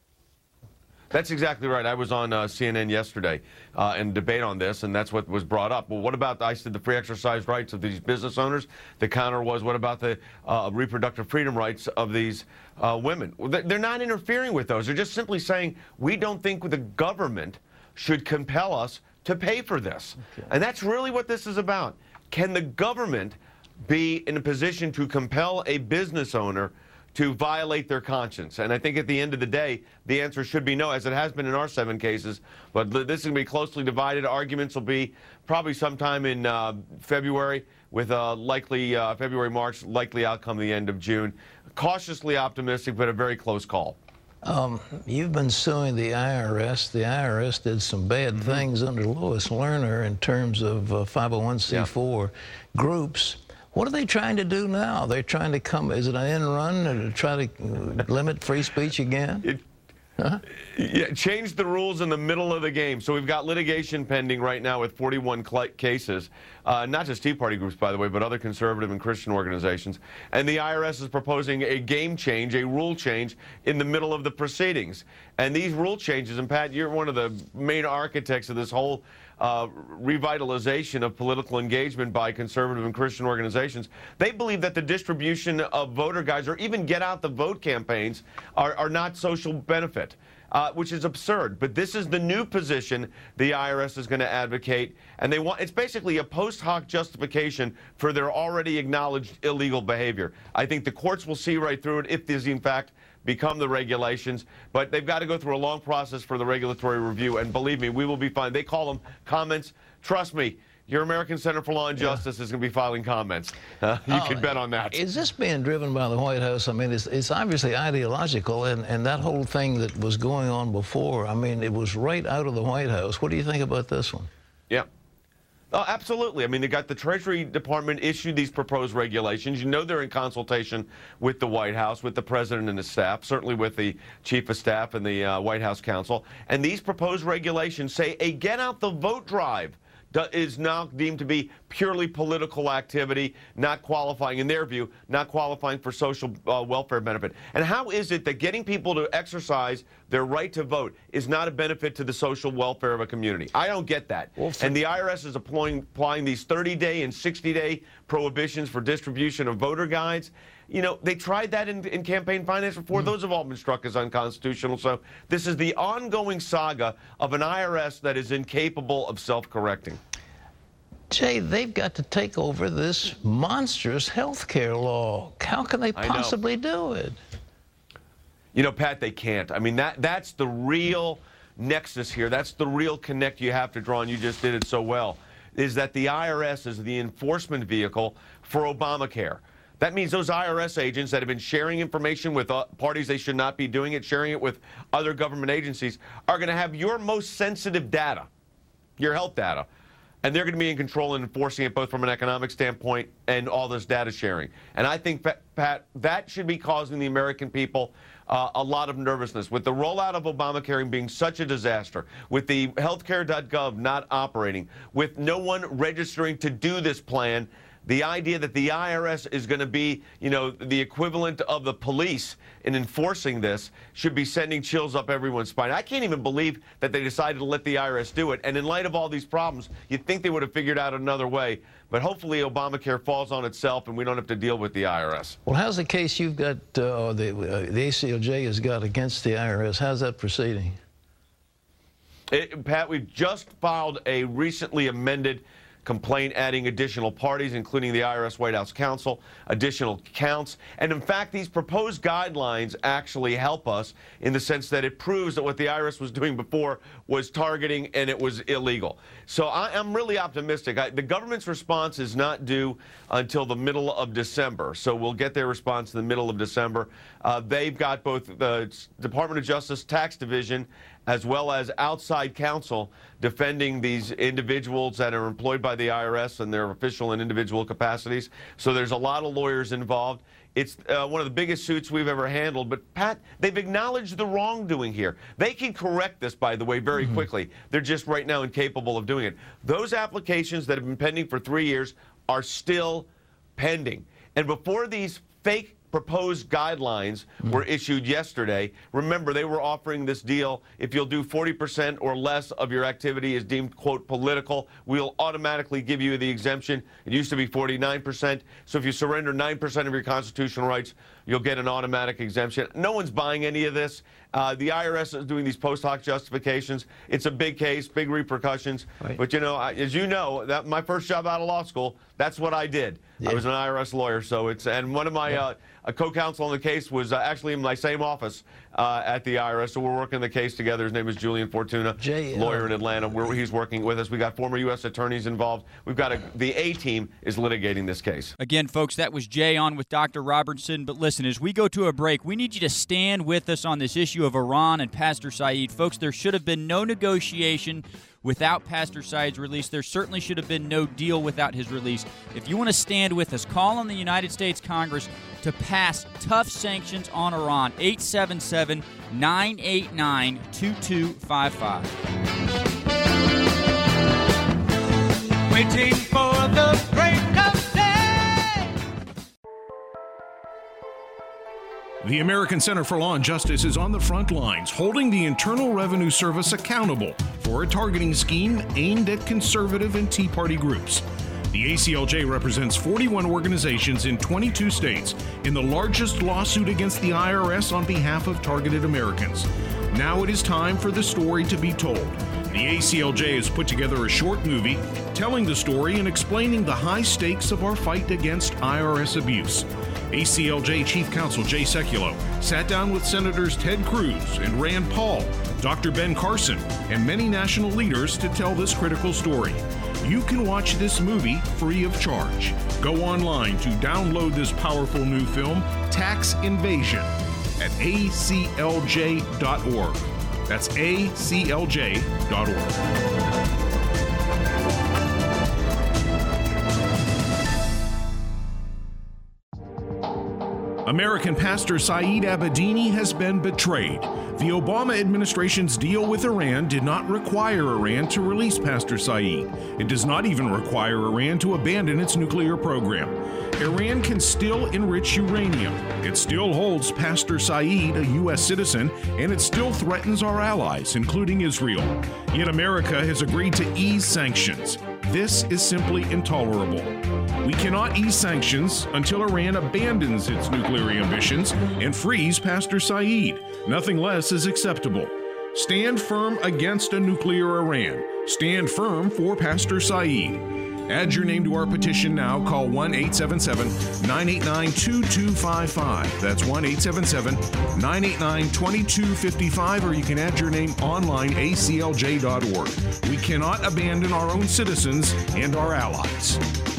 That's exactly right. I was on CNN yesterday in debate on this, and that's what was brought up. Well, what about, I said, the free exercise rights of these business owners? The counter was, what about the reproductive freedom rights of these women? Well, they're not interfering with those. They're just simply saying, we don't think the government should compel us to pay for this. Okay. And that's really what this is about. Can the government be in a position to compel a business owner to violate their conscience? And I think at the end of the day, the answer should be no, as it has been in our 7 cases. But this is going to be closely divided. Arguments will be probably sometime in February, with a likely February, March, likely outcome the end of June. Cautiously optimistic, but a very close call. You've been suing the IRS. The IRS did some bad things under Lois Lerner in terms of 501c4 groups. What are they trying to do now? They're trying to come, is it an end run to try to limit free speech again? Yeah, change the rules in the middle of the game. So we've got litigation pending right now with 41 cases, not just Tea Party groups, by the way, but other conservative and Christian organizations. And the IRS is proposing a game change, a rule change in the middle of the proceedings. And these rule changes, and Pat, you're one of the main architects of this whole revitalization of political engagement by conservative and Christian organizations. They believe that the distribution of voter guides or even get out the vote campaigns are not social benefit, which is absurd. But this is the new position the IRS is going to advocate, and they want, it's basically a post hoc justification for their already acknowledged illegal behavior. I think the courts will see right through it if these in fact become the regulations, but they've got to go through a long process for the regulatory review, and believe me, we will be fine. They call them comments. Trust me, your American Center for Law and Justice is going to be filing comments. You can bet on that. Is this being driven by the White House? I mean, it's obviously ideological, and that whole thing that was going on before, I mean, it was right out of the White House. What do you think about this one? Yeah. Oh, absolutely. I mean, they got the Treasury Department issued these proposed regulations. You know they're in consultation with the White House, with the president and his staff, certainly with the chief of staff and the White House counsel. And these proposed regulations say a get out the vote drive is now deemed to be purely political activity, not qualifying, in their view, not qualifying for social welfare benefit? And how is it that getting people to exercise their right to vote is not a benefit to the social welfare of a community? I don't get that. And the IRS is applying these 30-day and 60-day prohibitions for distribution of voter guides. You know, they tried that in campaign finance before. Those have all been struck as unconstitutional. So this is the ongoing saga of an IRS that is incapable of self-correcting. Jay, they've got to take over this monstrous health care law. How can they possibly do it? You know, Pat, they can't. I mean, that's the real nexus here. That's the real connect you have to draw, and you just did it so well, is that the IRS is the enforcement vehicle for Obamacare. That means those IRS agents that have been sharing information with parties they should not be doing it, sharing it with other government agencies, are going to have your most sensitive data, your health data, and they're going to be in control and enforcing it both from an economic standpoint and all this data sharing. And I think, Pat, that should be causing the American people a lot of nervousness. With the rollout of Obamacare being such a disaster, with the healthcare.gov not operating, with no one registering to do this plan, the idea that the IRS is going to be, you know, the equivalent of the police in enforcing this should be sending chills up everyone's spine. I can't even believe that they decided to let the IRS do it. And in light of all these problems, you'd think they would have figured out another way. But hopefully Obamacare falls on itself and we don't have to deal with the IRS. Well, how's the case you've got, the ACLJ has got against the IRS? How's that proceeding? Pat, we've just filed a recently amended complaint adding additional parties, including the IRS White House counsel, additional counts. And in fact, these proposed guidelines actually help us in the sense that it proves that what the IRS was doing before was targeting and it was illegal. So I'm really optimistic. The government's response is not due until the middle of December. So we'll get their response in the middle of December. They've got both the Department of Justice Tax Division as well as outside counsel defending these individuals that are employed by the IRS in their official and individual capacities. So there's a lot of lawyers involved. It's one of the biggest suits we've ever handled. But, Pat, they've acknowledged the wrongdoing here. They can correct this, by the way, very quickly. They're just right now incapable of doing it. Those applications that have been pending for 3 years are still pending. And before these fake proposed guidelines were issued yesterday, remember, they were offering this deal: if you'll do 40% or less of your activity is deemed, quote, political, we'll automatically give you the exemption. It used to be 49%. So if you surrender 9% of your constitutional rights, you'll get an automatic exemption. No one's buying any of this. The IRS is doing these post hoc justifications. It's a big case, big repercussions. Right. But, you know, as you know, that my first job out of law school, that's what I did. Yeah. I was an IRS lawyer. So it's, and one of my a co-counsel on the case was actually in my same office at the IRS. So we're working the case together. His name is Julian Fortuna, lawyer in Atlanta. He's working with us. We got former U.S. attorneys involved. We've got the A-team is litigating this case. Again, folks, that was Jay on with Dr. Robertson. But listen, as we go to a break, we need you to stand with us on this issue of Iran and Pastor Saeed. Folks, there should have been no negotiation without Pastor Saeed's release. There certainly should have been no deal without his release. If you want to stand with us, call on the United States Congress to pass tough sanctions on Iran. 877-989-2255. Waiting for the break of day. The American Center for Law and Justice is on the front lines, holding the Internal Revenue Service accountable for a targeting scheme aimed at conservative and Tea Party groups. The ACLJ represents 41 organizations in 22 states in the largest lawsuit against the IRS on behalf of targeted Americans. Now it is time for the story to be told. The ACLJ has put together a short movie telling the story and explaining the high stakes of our fight against IRS abuse. ACLJ Chief Counsel Jay Sekulow sat down with Senators Ted Cruz and Rand Paul, Dr. Ben Carson, and many national leaders to tell this critical story. You can watch this movie free of charge. Go online to download this powerful new film, Tax Invasion, at aclj.org. That's aclj.org. American pastor Saeed Abedini has been betrayed. The Obama administration's deal with Iran did not require Iran to release Pastor Saeed. It does not even require Iran to abandon its nuclear program. Iran can still enrich uranium. It still holds Pastor Saeed, a U.S. citizen, and it still threatens our allies, including Israel. Yet America has agreed to ease sanctions. This is simply intolerable. We cannot ease sanctions until Iran abandons its nuclear ambitions and frees Pastor Saeed. Nothing less is acceptable. Stand firm against a nuclear Iran. Stand firm for Pastor Saeed. Add your name to our petition now. Call 1-877-989-2255. That's 1-877-989-2255, or you can add your name online, aclj.org. We cannot abandon our own citizens and our allies.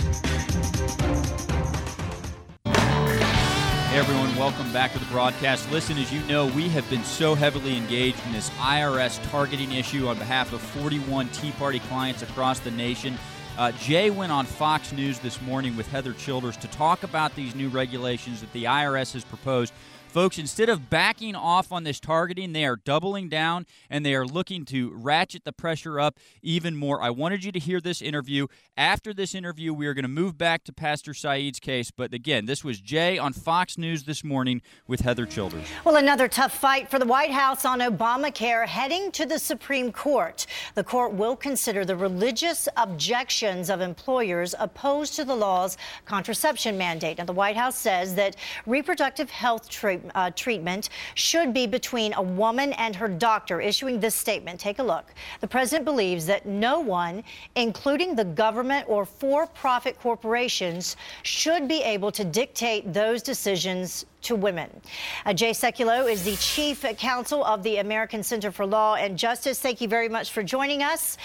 Hey everyone, welcome back to the broadcast. Listen, as you know, we have been so heavily engaged in this IRS targeting issue on behalf of 41 Tea Party clients across the nation. Jay went on Fox News this morning with Heather Childers to talk about these new regulations that the IRS has proposed. Folks, instead of backing off on this targeting, they are doubling down and they are looking to ratchet the pressure up even more. I wanted you to hear this interview. After this interview, we are going to move back to Pastor Saeed's case. But again, this was Jay on Fox News this morning with Heather Childers. Well, another tough fight for the White House on Obamacare heading to the Supreme Court. The court will consider the religious objections of employers opposed to the law's contraception mandate. And the White House says that reproductive health treatment should be between a woman and her doctor. Issuing this statement, take a look. The president believes that no one, including the government or for-profit corporations, should be able to dictate those decisions to women. Jay Sekulow is the chief counsel of the American Center for Law and Justice. Thank you very much for joining us.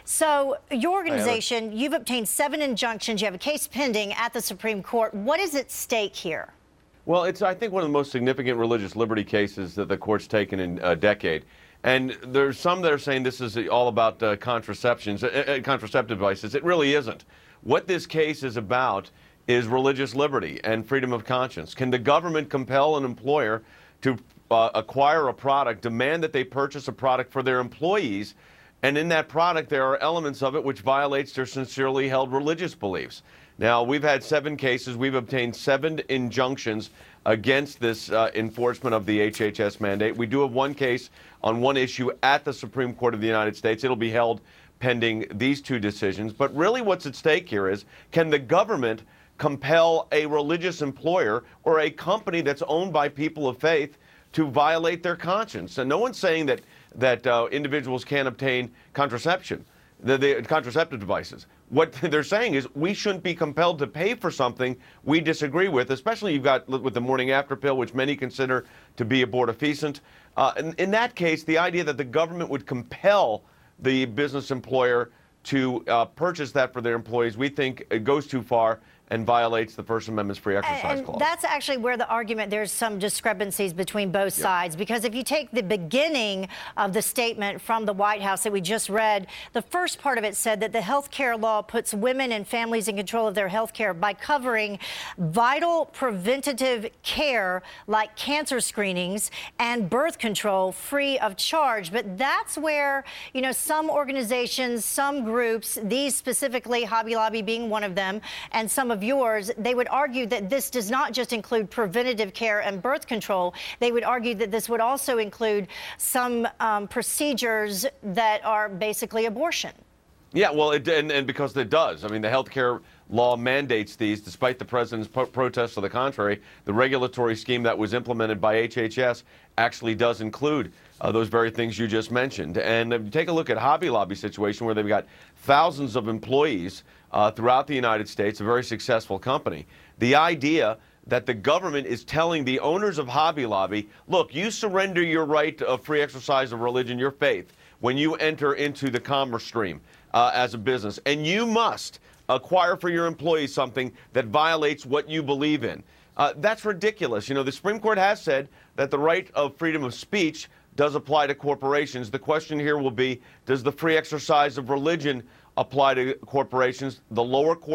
So your organization, you've obtained 7 injunctions. You have a case pending at the Supreme Court. What is at stake here? Well, it's, I think, one of the most significant religious liberty cases that the court's taken in a decade. And there's some that are saying this is all about contraceptive devices. It really isn't. What this case is about is religious liberty and freedom of conscience. Can the government compel an employer to acquire a product, demand that they purchase a product for their employees, and in that product there are elements of it which violates their sincerely held religious beliefs? Now, we've had 7 cases. We've obtained 7 injunctions against this enforcement of the HHS mandate. We do have 1 case on 1 issue at the Supreme Court of the United States. It'll be held pending these 2 decisions. But really what's at stake here is, can the government compel a religious employer or a company that's owned by people of faith to violate their conscience? And no one's saying that individuals can't obtain contraception, the contraceptive devices. What they're saying is we shouldn't be compelled to pay for something we disagree with, especially you've got with the morning after pill, which many consider to be abortifacient. In that case, the idea that the government would compel the business employer to purchase that for their employees, we think it goes too far and violates the First Amendment's free exercise clause. That's actually where the argument, there's some discrepancies between both sides, because if you take the beginning of the statement from the White House that we just read, the first part of it said that the health care law puts women and families in control of their health care by covering vital preventative care like cancer screenings and birth control free of charge. But that's where, you know, some organizations, some groups, these specifically, Hobby Lobby being one of them, and some of yours, they would argue that this does not just include preventative care and birth control. They would argue that this would also include some procedures that are basically abortion. Yeah, well, and because it does. I mean, the health care law mandates these, despite the president's protests to the contrary. The regulatory scheme that was implemented by HHS actually does include those very things you just mentioned. And take a look at Hobby Lobby situation, where they've got thousands of employees throughout the United States, a very successful company. The idea that the government is telling the owners of Hobby Lobby, look, you surrender your right of free exercise of religion, your faith, when you enter into the commerce stream as a business, and you must acquire for your employees something that violates what you believe in. That's ridiculous. You know, the Supreme Court has said that the right of freedom of speech does apply to corporations. The question here will be, does the free exercise of religion apply to corporations? The lower courts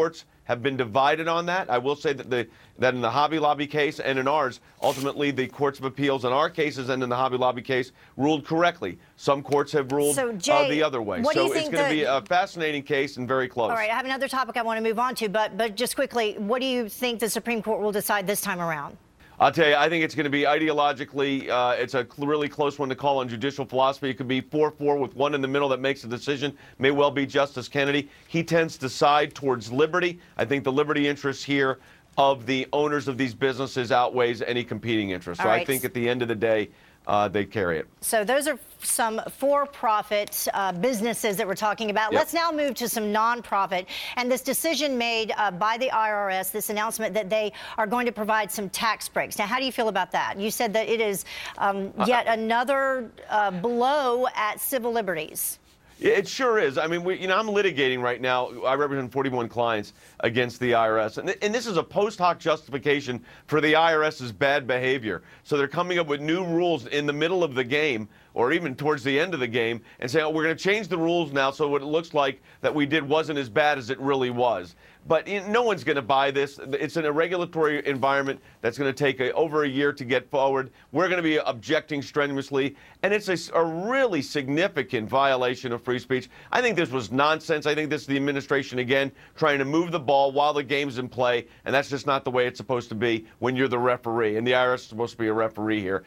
have been divided on that. I will say that that in the Hobby Lobby case and in ours, ultimately the courts of appeals in our cases and in the Hobby Lobby case ruled correctly. Some courts have ruled the other way. So it's going to be a fascinating case and very close. All right, I have another topic I want to move on to, but just quickly, what do you think the Supreme Court will decide this time around? I'll tell you, I think it's going to be ideologically, it's a really close one to call on judicial philosophy. It could be 4-4 with one in the middle that makes a decision. May well be Justice Kennedy. He tends to side towards liberty. I think the liberty interests here of the owners of these businesses outweighs any competing interest. So I think at the end of the day, they carry it. So those are some for-profit businesses that we're talking about. Yep. Let's now move to some non-profit. And this decision made by the IRS, this announcement that they are going to provide some tax breaks. Now, how do you feel about that? You said that it is yet another blow at civil liberties. It sure is. I mean, I'm litigating right now. I represent 41 clients against the IRS. And this is a post hoc justification for the IRS's bad behavior. So they're coming up with new rules in the middle of the game or even towards the end of the game and saying, oh, we're going to change the rules now so what it looks like that we did wasn't as bad as it really was. But no one's going to buy this. It's in a regulatory environment that's going to take over a year to get forward. We're going to be objecting strenuously, and it's a really significant violation of free speech. I think this was nonsense. I think this is the administration, again, trying to move the ball while the game's in play, and that's just not the way it's supposed to be when you're the referee. And the IRS is supposed to be a referee here,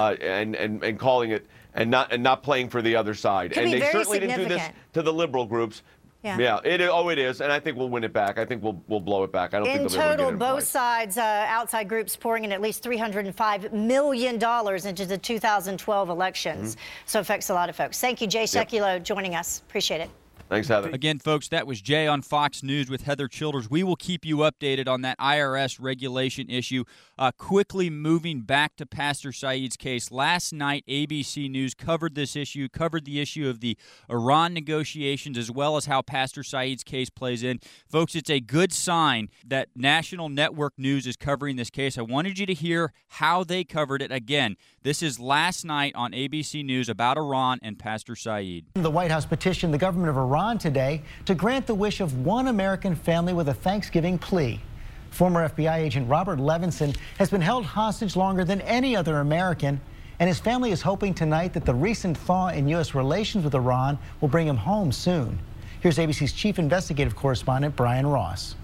and calling it and not playing for the other side. Could and be they very certainly didn't do this to the liberal groups. Yeah, it is, and I think we'll win it back. I think we'll blow it back. I don't think they'll be able to get it in both place. sides, outside groups pouring in at least $305 million into the 2012 elections. So it affects a lot of folks. Thank you, Jay Sekulow, joining us. Appreciate it. Thanks, Heather. Again, folks, that was Jay on Fox News with Heather Childers. We will keep you updated on that IRS regulation issue. Quickly moving back to Pastor Saeed's case. Last night, ABC News covered this issue, covered the issue of the Iran negotiations, as well as how Pastor Saeed's case plays in. Folks, it's a good sign that National Network News is covering this case. I wanted you to hear how they covered it. Again, this is last night on ABC News about Iran and Pastor Saeed. The White House petitioned the government of Iran today to grant the wish of one American family with a Thanksgiving plea. Former FBI agent Robert Levinson has been held hostage longer than any other American, and his family is hoping tonight that the recent thaw in U.S. relations with Iran will bring him home soon. Here's ABC's chief investigative correspondent, Brian Ross.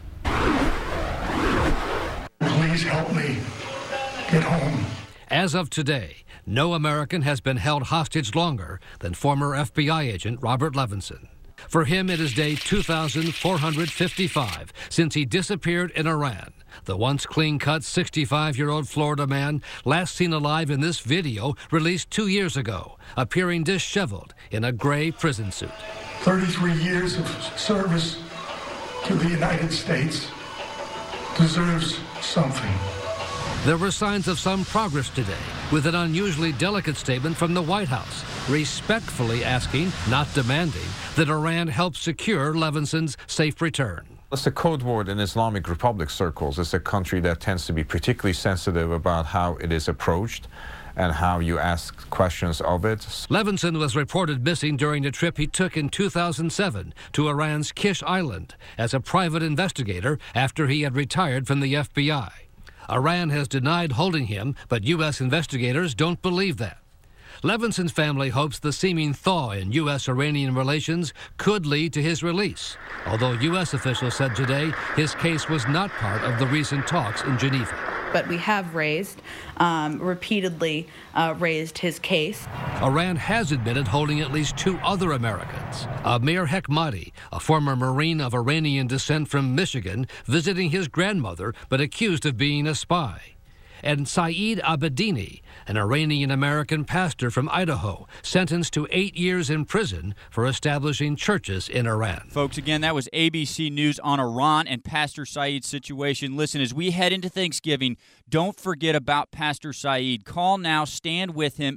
Please help me get home. As of today, no American has been held hostage longer than former FBI agent Robert Levinson. For him, it is day 2,455 since he disappeared in Iran. The once clean-cut 65-year-old Florida man, last seen alive in this video, released 2 years ago, appearing disheveled in a gray prison suit. 33 years of service to the United States deserves something. There were signs of some progress today, with an unusually delicate statement from the White House, respectfully asking, not demanding, that Iran help secure Levinson's safe return. It's a code word in Islamic Republic circles. It's a country that tends to be particularly sensitive about how it is approached and how you ask questions of it. Levinson was reported missing during a trip he took in 2007 to Iran's Kish Island as a private investigator after he had retired from the FBI. Iran has denied holding him, but U.S. investigators don't believe that. Levinson's family hopes the seeming thaw in U.S.-Iranian relations could lead to his release, although U.S. officials said today his case was not part of the recent talks in Geneva. But we have repeatedly raised his case. Iran has admitted holding at least 2 other Americans. Amir Hekmati, a former Marine of Iranian descent from Michigan, visiting his grandmother but accused of being a spy. And Saeed Abedini, an Iranian-American pastor from Idaho, sentenced to 8 years in prison for establishing churches in Iran. Folks, again, that was ABC News on Iran and Pastor Saeed's situation. Listen, as we head into Thanksgiving, don't forget about Pastor Saeed. Call now, stand with him,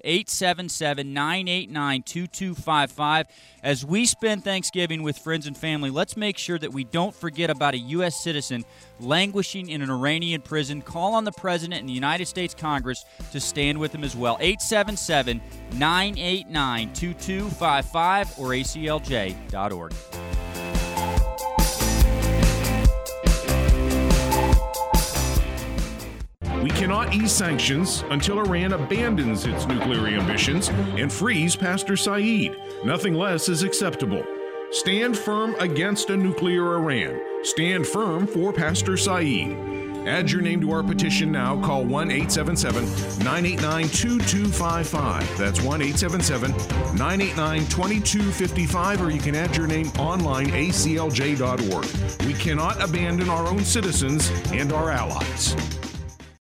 877-989-2255. As we spend Thanksgiving with friends and family, let's make sure that we don't forget about a U.S. citizen languishing in an Iranian prison. Call on the President and the United States Congress to stand with him as well. 877-989-2255 or aclj.org. We cannot ease sanctions until Iran abandons its nuclear ambitions and frees Pastor Saeed. Nothing less is acceptable. Stand firm against a nuclear Iran. Stand firm for Pastor Saeed. Add your name to our petition now. Call 1-877-989-2255. That's 1-877-989-2255, or you can add your name online, aclj.org. We cannot abandon our own citizens and our allies.